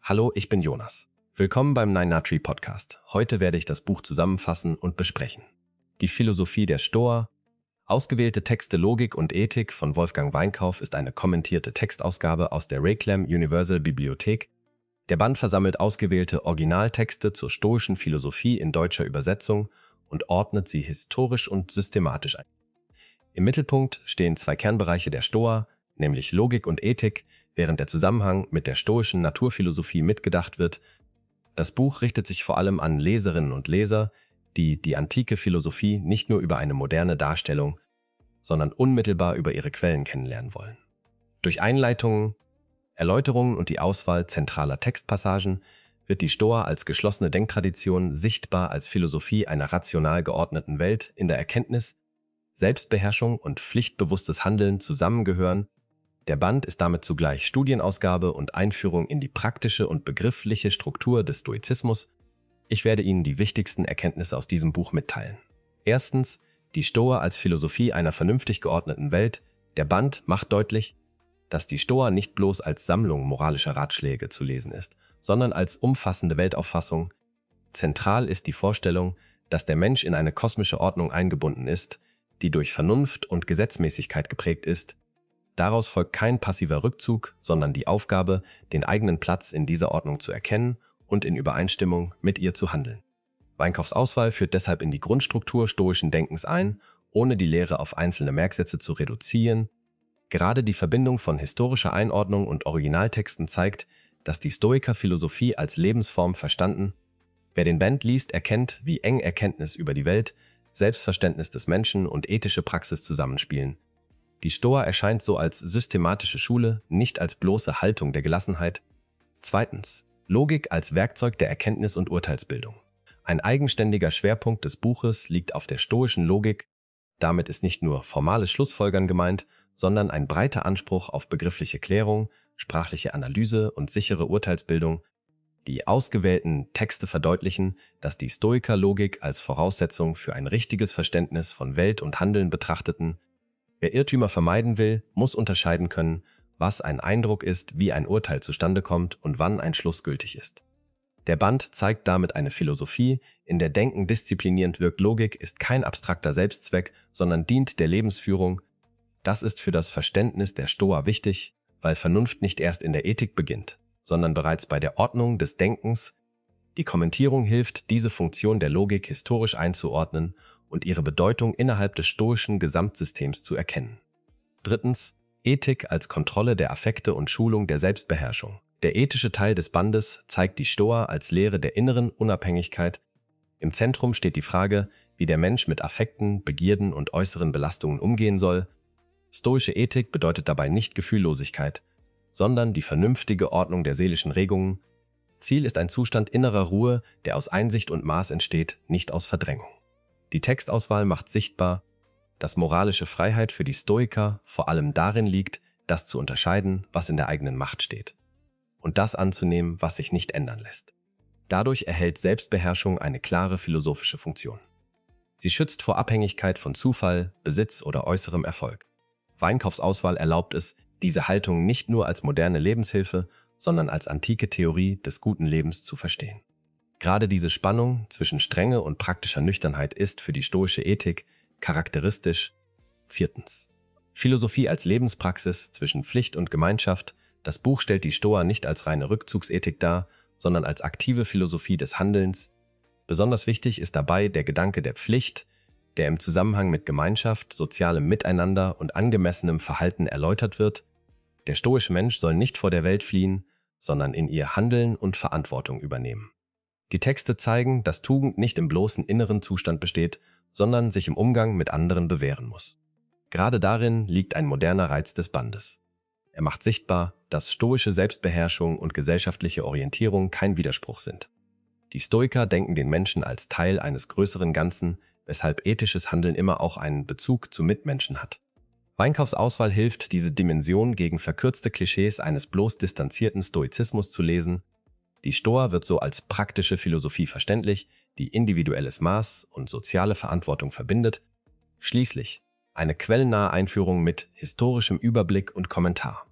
Hallo, ich bin Jonas. Willkommen beim Nine Nine Tree Podcast. Heute werde ich das Buch zusammenfassen und besprechen. Die Philosophie der Stoa. Ausgewählte Texte Logik und Ethik von Wolfgang Weinkauf ist eine kommentierte Textausgabe aus der Reclam Universal Bibliothek. Der Band versammelt ausgewählte Originaltexte zur stoischen Philosophie in deutscher Übersetzung und ordnet sie historisch und systematisch ein. Im Mittelpunkt stehen zwei Kernbereiche der Stoa, nämlich Logik und Ethik, während der Zusammenhang mit der stoischen Naturphilosophie mitgedacht wird. Das Buch richtet sich vor allem an Leserinnen und Leser, die die antike Philosophie nicht nur über eine moderne Darstellung, sondern unmittelbar über ihre Quellen kennenlernen wollen. Durch Einleitungen, Erläuterungen und die Auswahl zentraler Textpassagen wird die Stoa als geschlossene Denktradition sichtbar als Philosophie einer rational geordneten Welt, in der Erkenntnis, Selbstbeherrschung und pflichtbewusstes Handeln zusammengehören. Der Band ist damit zugleich Studienausgabe und Einführung in die praktische und begriffliche Struktur des Stoizismus. Ich werde Ihnen die wichtigsten Erkenntnisse aus diesem Buch mitteilen. Erstens, die Stoa als Philosophie einer vernünftig geordneten Welt. Der Band macht deutlich, dass die Stoa nicht bloß als Sammlung moralischer Ratschläge zu lesen ist, sondern als umfassende Weltauffassung. Zentral ist die Vorstellung, dass der Mensch in eine kosmische Ordnung eingebunden ist, die durch Vernunft und Gesetzmäßigkeit geprägt ist. Daraus folgt kein passiver Rückzug, sondern die Aufgabe, den eigenen Platz in dieser Ordnung zu erkennen und in Übereinstimmung mit ihr zu handeln. Weinkaufs Auswahl führt deshalb in die Grundstruktur stoischen Denkens ein, ohne die Lehre auf einzelne Merksätze zu reduzieren. Gerade die Verbindung von historischer Einordnung und Originaltexten zeigt, dass die Stoiker-Philosophie als Lebensform verstanden. Wer den Band liest, erkennt, wie eng Erkenntnis über die Welt, Selbstverständnis des Menschen und ethische Praxis zusammenspielen. Die Stoa erscheint so als systematische Schule, nicht als bloße Haltung der Gelassenheit. Zweitens, Logik als Werkzeug der Erkenntnis- und Urteilsbildung. Ein eigenständiger Schwerpunkt des Buches liegt auf der stoischen Logik. Damit ist nicht nur formales Schlussfolgern gemeint, sondern ein breiter Anspruch auf begriffliche Klärung, sprachliche Analyse und sichere Urteilsbildung. Die ausgewählten Texte verdeutlichen, dass die Stoiker Logik als Voraussetzung für ein richtiges Verständnis von Welt und Handeln betrachteten. Wer Irrtümer vermeiden will, muss unterscheiden können, was ein Eindruck ist, wie ein Urteil zustande kommt und wann ein Schluss gültig ist. Der Band zeigt damit eine Philosophie, in der Denken disziplinierend wirkt. Logik ist kein abstrakter Selbstzweck, sondern dient der Lebensführung. Das ist für das Verständnis der Stoa wichtig, weil Vernunft nicht erst in der Ethik beginnt, sondern bereits bei der Ordnung des Denkens. Die Kommentierung hilft, diese Funktion der Logik historisch einzuordnen und ihre Bedeutung innerhalb des stoischen Gesamtsystems zu erkennen. Drittens, Ethik als Kontrolle der Affekte und Schulung der Selbstbeherrschung. Der ethische Teil des Bandes zeigt die Stoa als Lehre der inneren Unabhängigkeit. Im Zentrum steht die Frage, wie der Mensch mit Affekten, Begierden und äußeren Belastungen umgehen soll. Stoische Ethik bedeutet dabei nicht Gefühllosigkeit, sondern die vernünftige Ordnung der seelischen Regungen. Ziel ist ein Zustand innerer Ruhe, der aus Einsicht und Maß entsteht, nicht aus Verdrängung. Die Textauswahl macht sichtbar, dass moralische Freiheit für die Stoiker vor allem darin liegt, das zu unterscheiden, was in der eigenen Macht steht, und das anzunehmen, was sich nicht ändern lässt. Dadurch erhält Selbstbeherrschung eine klare philosophische Funktion. Sie schützt vor Abhängigkeit von Zufall, Besitz oder äußerem Erfolg. Weinkaufs Auswahl erlaubt es, diese Haltung nicht nur als moderne Lebenshilfe, sondern als antike Theorie des guten Lebens zu verstehen. Gerade diese Spannung zwischen Strenge und praktischer Nüchternheit ist für die stoische Ethik charakteristisch. Viertens, Philosophie als Lebenspraxis zwischen Pflicht und Gemeinschaft. Das Buch stellt die Stoa nicht als reine Rückzugsethik dar, sondern als aktive Philosophie des Handelns. Besonders wichtig ist dabei der Gedanke der Pflicht, der im Zusammenhang mit Gemeinschaft, sozialem Miteinander und angemessenem Verhalten erläutert wird. Der stoische Mensch soll nicht vor der Welt fliehen, sondern in ihr handeln und Verantwortung übernehmen. Die Texte zeigen, dass Tugend nicht im bloßen inneren Zustand besteht, sondern sich im Umgang mit anderen bewähren muss. Gerade darin liegt ein moderner Reiz des Bandes. Er macht sichtbar, dass stoische Selbstbeherrschung und gesellschaftliche Orientierung kein Widerspruch sind. Die Stoiker denken den Menschen als Teil eines größeren Ganzen, weshalb ethisches Handeln immer auch einen Bezug zu Mitmenschen hat. Weinkaufs Auswahl hilft, diese Dimension gegen verkürzte Klischees eines bloß distanzierten Stoizismus zu lesen. Die Stoa wird so als praktische Philosophie verständlich, die individuelles Maß und soziale Verantwortung verbindet. Schließlich eine quellennahe Einführung mit historischem Überblick und Kommentar.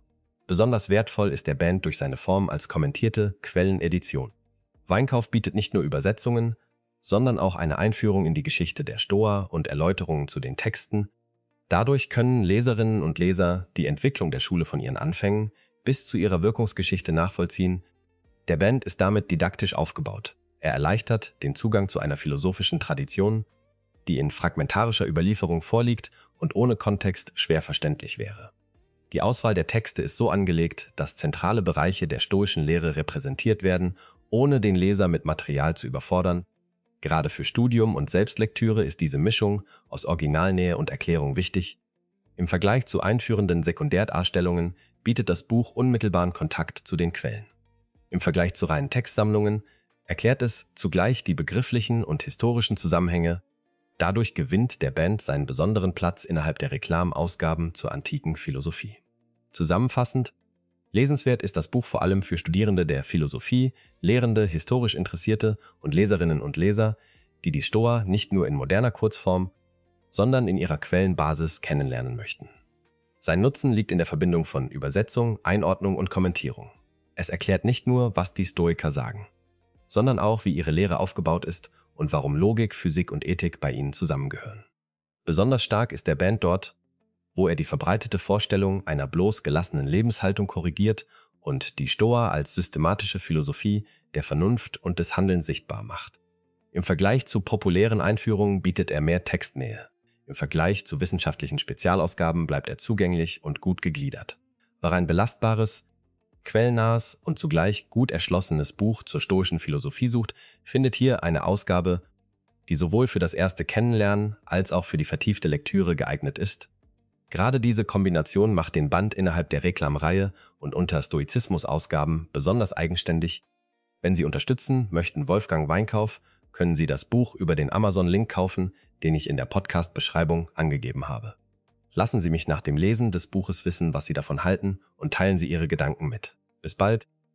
Besonders wertvoll ist der Band durch seine Form als kommentierte Quellenedition. Weinkauf bietet nicht nur Übersetzungen, sondern auch eine Einführung in die Geschichte der Stoa und Erläuterungen zu den Texten. Dadurch können Leserinnen und Leser die Entwicklung der Schule von ihren Anfängen bis zu ihrer Wirkungsgeschichte nachvollziehen. Der Band ist damit didaktisch aufgebaut. Er erleichtert den Zugang zu einer philosophischen Tradition, die in fragmentarischer Überlieferung vorliegt und ohne Kontext schwer verständlich wäre. Die Auswahl der Texte ist so angelegt, dass zentrale Bereiche der stoischen Lehre repräsentiert werden, ohne den Leser mit Material zu überfordern. Gerade für Studium und Selbstlektüre ist diese Mischung aus Originalnähe und Erklärung wichtig. Im Vergleich zu einführenden Sekundärdarstellungen bietet das Buch unmittelbaren Kontakt zu den Quellen. Im Vergleich zu reinen Textsammlungen erklärt es zugleich die begrifflichen und historischen Zusammenhänge. Dadurch gewinnt der Band seinen besonderen Platz innerhalb der Reklamausgaben zur antiken Philosophie. Zusammenfassend: lesenswert ist das Buch vor allem für Studierende der Philosophie, Lehrende, historisch Interessierte und Leserinnen und Leser, die die Stoa nicht nur in moderner Kurzform, sondern in ihrer Quellenbasis kennenlernen möchten. Sein Nutzen liegt in der Verbindung von Übersetzung, Einordnung und Kommentierung. Es erklärt nicht nur, was die Stoiker sagen, sondern auch, wie ihre Lehre aufgebaut ist und warum Logik, Physik und Ethik bei ihnen zusammengehören. Besonders stark ist der Band dort, wo er die verbreitete Vorstellung einer bloß gelassenen Lebenshaltung korrigiert und die Stoa als systematische Philosophie der Vernunft und des Handelns sichtbar macht. Im Vergleich zu populären Einführungen bietet er mehr Textnähe. Im Vergleich zu wissenschaftlichen Spezialausgaben bleibt er zugänglich und gut gegliedert. Wer ein belastbares, quellennahes und zugleich gut erschlossenes Buch zur stoischen Philosophie sucht, findet hier eine Ausgabe, die sowohl für das erste Kennenlernen als auch für die vertiefte Lektüre geeignet ist. Gerade diese Kombination macht den Band innerhalb der Reklamreihe und unter Stoizismus-Ausgaben besonders eigenständig. Wenn Sie unterstützen möchten Wolfgang Weinkauf, können Sie das Buch über den Amazon-Link kaufen, den ich in der Podcast-Beschreibung angegeben habe. Lassen Sie mich nach dem Lesen des Buches wissen, was Sie davon halten, und teilen Sie Ihre Gedanken mit. Bis bald!